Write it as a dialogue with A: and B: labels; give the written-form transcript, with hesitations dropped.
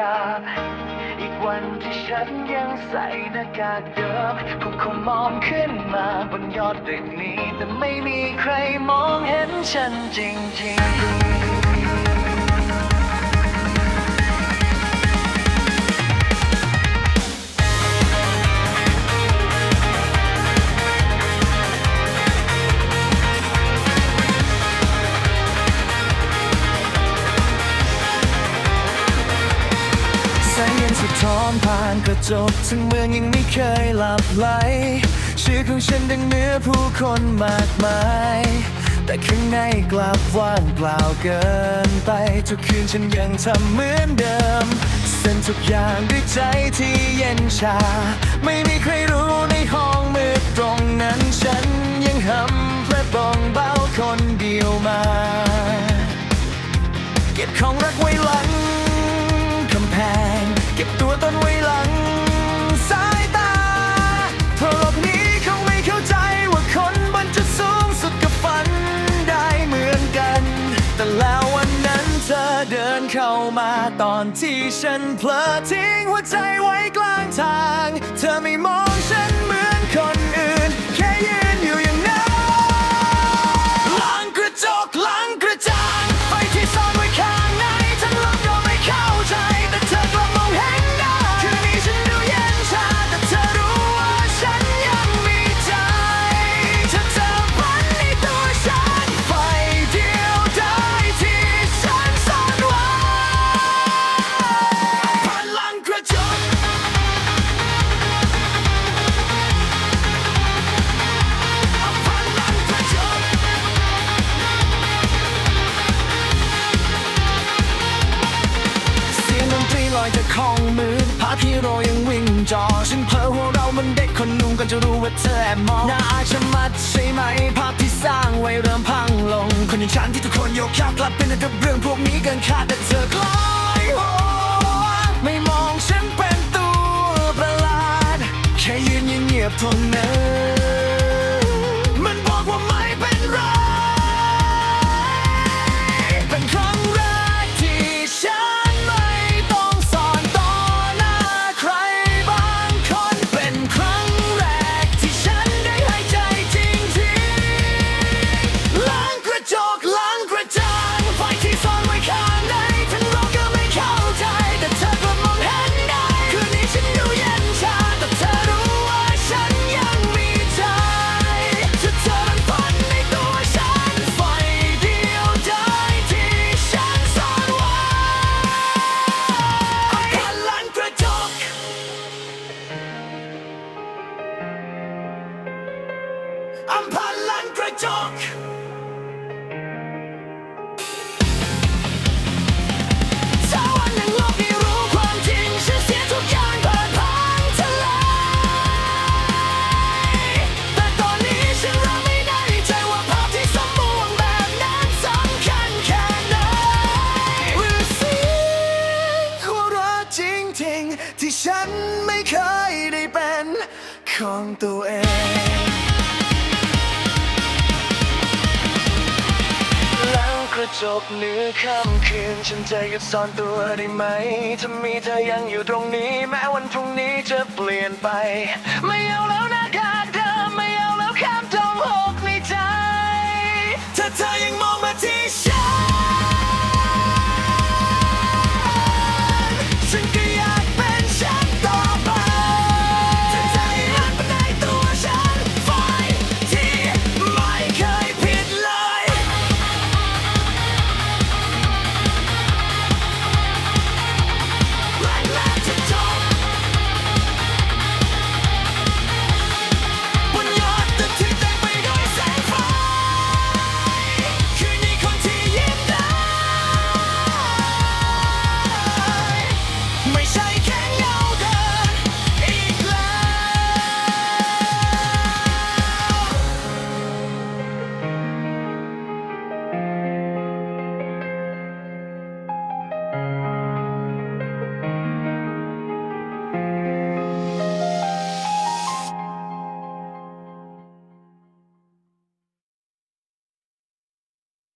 A: ากอีกวันที่ฉันยังใส่หน้ากากเดิมคงมองขึ้นมาบนยอดตึกนี้แต่ไม่มีใครมองเห็นฉันจริงๆสะท้อนผ่านกระจกทั้งเมืองยังไม่เคยหลับไหลชื่อของฉันดังเนื้อผู้คนมากมายแต่ข้างในกลับว่างเปล่าเกินไปทุกคืนฉันยังทำเหมือนเดิมเส้นทุกอย่างด้วยใจที่เย็นชาไม่มีใครรู้ในห้องมืดตรงนั้นฉันยังหำและบ้องเบาคนเดียวมาเก็บของรักไว้หลังกำแพงเก็บตัวตนไว้หลังสายตาเพราะโลกนี้เขาไม่เข้าใจว่าคนบนจุดสูงสุดก็ฝันได้เหมือนกันแต่แล้ววันนั้นเธอเดินเข้ามาตอนที่ฉันเผลอทิ้งหัวใจไว้กลางทางเธอไม่มองฉันเหมือนคนอื่นแค่ยืนอยู่อย่างนั้นหลังกระจกหลังกระจางไฟที่ซ่อนไว้ข้างในทั้งโลกก็ไม่เข้าใจแต่เธอกลับมองเห็นได้คืนนี้ฉันดูเย็นชาแต่เธอรู้ว่าฉันยังมีใจเธอฝันในตัวฉันไฟเดียวได้ที่ฉันซ่อนไว้ผ่านหลังกระจกผ่านหลังกระจกเสียงดนตรีลอยจากห้องมืดภาพที่เรายังวิ่งจอฉันเพ้อว่าเรามันเด็กคนนุ่งก็จะรู้ว่าเธอแอบมองน่าอายชะมัดใช่ไหมภาพที่สร้างไว้เริ่มพังลงคนอย่างฉันที่ทุกคนยกย่องกลับเป็นแต่เรื่องพวกนี้เกินคาดแต่เธอกลายหัวไม่มองฉันเป็นตัวประหลาดแค่ยืนเงียบๆตรงนั้นมันบอกว่าไม่เป็นไรเป็นครั้งแรกที่ฉันไม่ต้องสอนต่อหน้าใครบางคนเป็นครั้งแรกที่ฉันได้หายใจจริงๆหลังกระจกหลังกระจางไฟที่ซ่อนไว้ข้างในทั้งโลกก็ไม่เข้าใจแต่เธอกลับมองเห็นได้คืนนี้ฉันดูเย็นชาแต่เธอรู้ว่าฉันยังมีใจเธอมันฝันในตัวฉันไฟเดียวได้ที่ฉันซ่อนไว้ผ่านหลังกระจกผ่านหลังกระจกถ้าวันหนึ่งโลกได้รู้ความจริงฉันเสียทุกอย่างเปิดพังทลายแต่ตอนนี้ฉันรับไม่ได้ใจว่าภาพที่สมบูรณ์แบบนั้นสำคัญแค่ไหนหรือเสียงหัวเราะจริงๆที่ฉันไม่เคยได้เป็นของตัวเองแล้วกระจกเหนือค่ำคืนฉันจะหยุดซ่อนตัวได้ไหมถ้ามีเธอยังอยู่ตรงนี้แม้วันพรุ่งนี้จะเปลี่ยนไปไม่เอาแล้วหน้ากากเดิมไม่เอาแล้วคำต้องหกในใจถ้าเธอยังมอง